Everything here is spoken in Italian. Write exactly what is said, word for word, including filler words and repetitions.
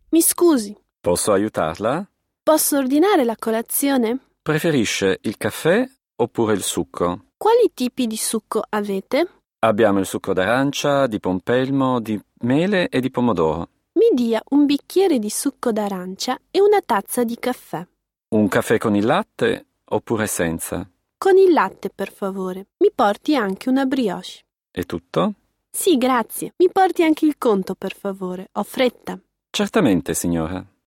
Mi scusi, Posso aiutarla? posso ordinare la colazione? Preferisce il caffè oppure il succo? Quali tipi di succo avete? Abbiamo il succo d'arancia, di pompelmo, di mele e di pomodoro. Mi dia un bicchiere di succo d'arancia e una tazza di caffè. Un caffè con il latte oppure senza? Con il latte, per favore. Mi porti anche una brioche. È tutto? Sì, grazie. Mi porti anche il conto, per favore. Ho fretta. Certamente, signora.